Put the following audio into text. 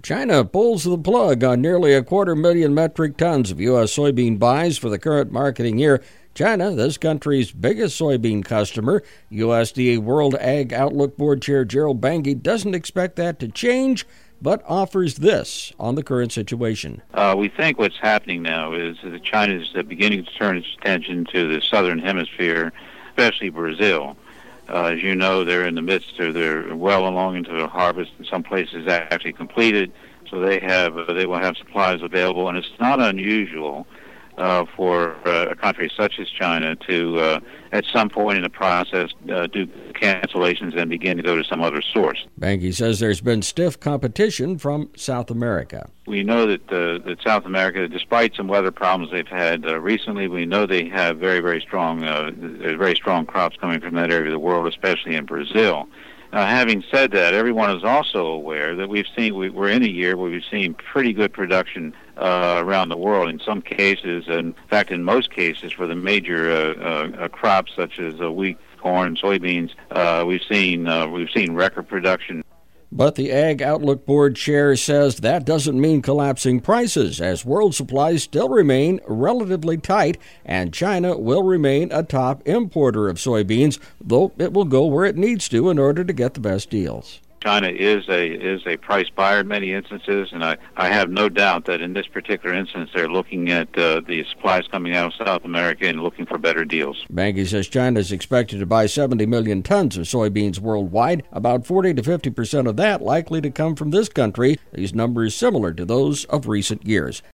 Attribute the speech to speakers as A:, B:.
A: China pulls the plug on nearly 250,000 metric tons of U.S. soybean buys for the current marketing year. China, this country's biggest soybean customer, USDA World Ag Outlook Board Chair Gerald Bange doesn't expect that to change, but offers this on the current situation.
B: We think what's happening now is that China is beginning to turn its attention to the southern hemisphere, especially Brazil. As you know, they're in the midst of they're well along into the harvest. In some places actually completed, so they will have supplies available, and it's not unusual for a country such as China to, at some point in the process, do cancellations and begin to go to some other source.
A: Bange says there's been stiff competition from South America.
B: We know that South America, despite some weather problems they've had recently, we know they have very strong crops coming from that area of the world, especially in Brazil. Now, having said that, everyone is also aware that we're in a year where we've seen pretty good production around the world. In some cases, in fact, in most cases, for the major crops such as wheat, corn, soybeans, we've seen record production.
A: But the Ag Outlook Board chair says that doesn't mean collapsing prices, as world supplies still remain relatively tight, and China will remain a top importer of soybeans, though it will go where it needs to in order to get the best deals.
B: China is a price buyer in many instances, and I have no doubt that in this particular instance they're looking at the supplies coming out of South America and looking for better deals.
A: Bange says China is expected to buy 70 million tons of soybeans worldwide, about 40 to 50% of that likely to come from this country, these numbers similar to those of recent years.